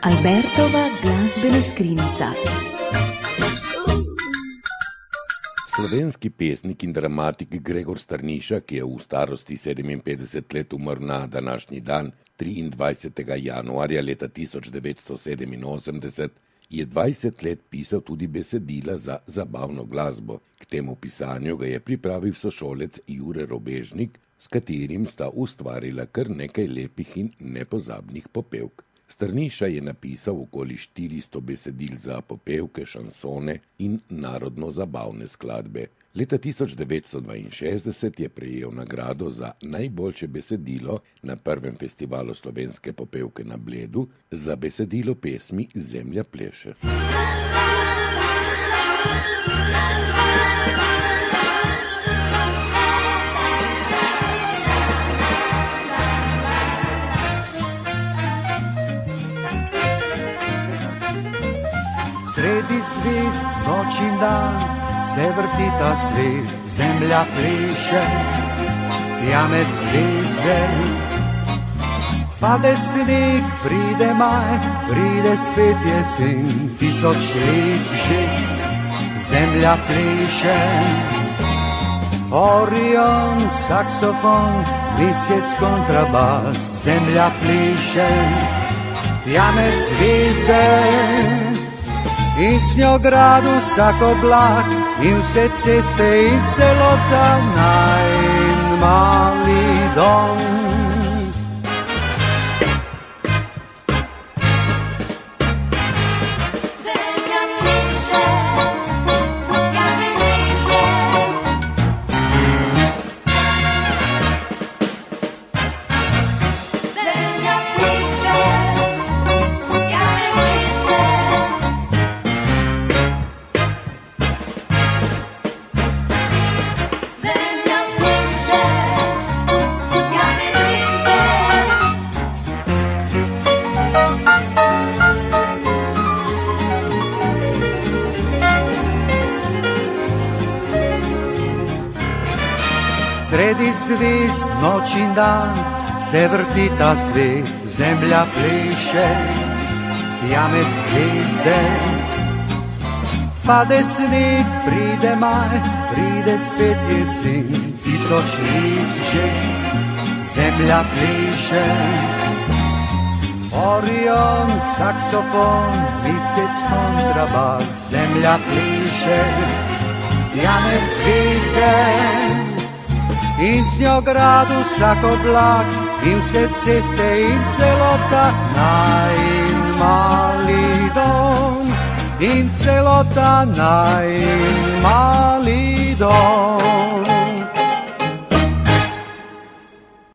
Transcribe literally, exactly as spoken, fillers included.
Albertova glasbena skrinjica. Slovenski pesnik in dramatik Gregor Strniša, ki je v starosti sedeminpetdeset let umrl na današnji dan, triindvajsetega januarja leta tisoč devetsto sedeminosemdeset, je dvajset let pisal tudi besedila za zabavno glasbo. K temu pisanju ga je pripravil sošolec Jure Robežnik, s katerim sta ustvarila kar nekaj lepih in nepozabnih popevk. Strniša je napisal okoli štiristo besedil za popevke, šansone in narodno-zabavne skladbe. Leta tisoč devetsto dvainšestdeset je prejel nagrado za najboljše besedilo na prvem festivalu slovenske popevke na Bledu za besedilo pesmi Zemlja pleše. Sredi zvizd, noč in dan, se vrti ta svet, zemlja pleše, jamet zvezde. Pade sneg, pride maj, pride spet jesen, tisoč let že, zemlja pleše. Orion, saksofon, mesec, kontrabas, zemlja pleše, jamet zvezde. In z njo grad vsak oblak in vse ceste in celota najin mali dom. Sredi zvizd, noč in dan, se vrti ta svet, zemlja pleše, jamet zvezde. Pade sneg, pride maj, pride spet jesen, tisoč let že, zemlja pleše. Orion, saksofon, mesec, kontrabas, zemlja pleše, jamet zvezde. In z njo grad vsak oblak in vse ceste in celota najin mali dom. In celota najin mali